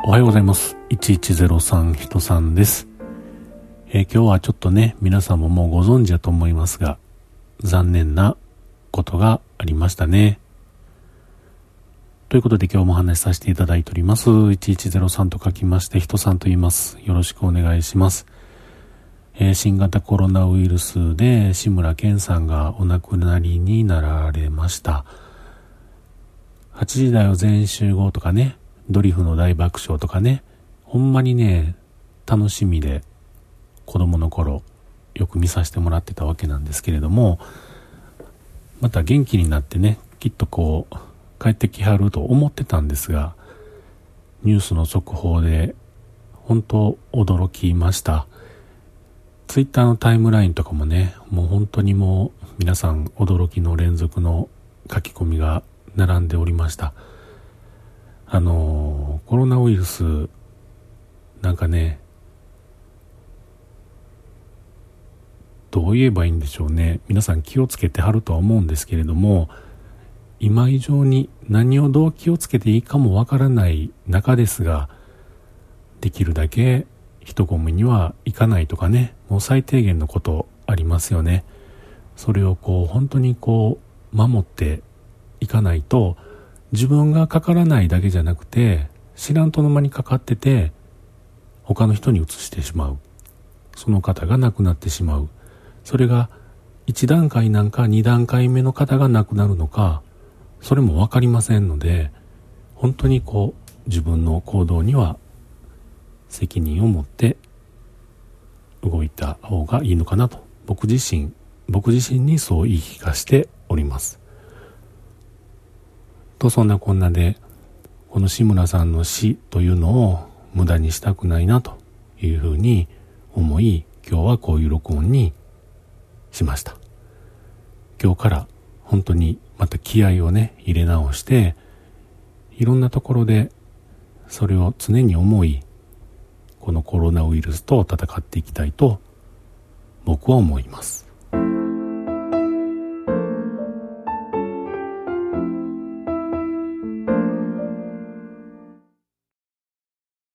おはようございます。1103人さんです。今日はちょっとね、皆さんももうご存知だと思いますが、残念なことがありましたね。ということで今日もお話しさせていただいております。1103と書きまして人さんと言います。よろしくお願いします。新型コロナウイルスで志村けんさんがお亡くなりになられました。8時台を全集合とかね、ドリフの大爆笑とかね、ほんまにね、楽しみで子供の頃よく見させてもらってたわけなんですけれども、また元気になってね、きっとこう帰ってきはると思ってたんですが、ニュースの速報で本当驚きました。ツイッターのタイムラインとかもね、もう本当にもう皆さん驚きの連続の書き込みが並んでおりました。コロナウイルスなんかね、どう言えばいいんでしょうね。皆さん気をつけてはるとは思うんですけれども、今以上に何をどう気をつけていいかもわからない中ですが、できるだけ人混みには行かないとかね、もう最低限のことありますよね。それをこう本当にこう守っていかないと、自分がかからないだけじゃなくて、知らんとの間にかかってて他の人に移してしまう。その方が亡くなってしまう。それが1段階なんか2段階目の方が亡くなるのか、それも分かりませんので、本当にこう自分の行動には責任を持って動いた方がいいのかなと、僕自身にそう言い聞かしております。と、そんなこんなでこの志村さんの死というのを無駄にしたくないなというふうに思い、今日はこういう録音にしました。今日から本当にまた気合をね入れ直して、いろんなところでそれを常に思い、このコロナウイルスと戦っていきたいと僕は思います。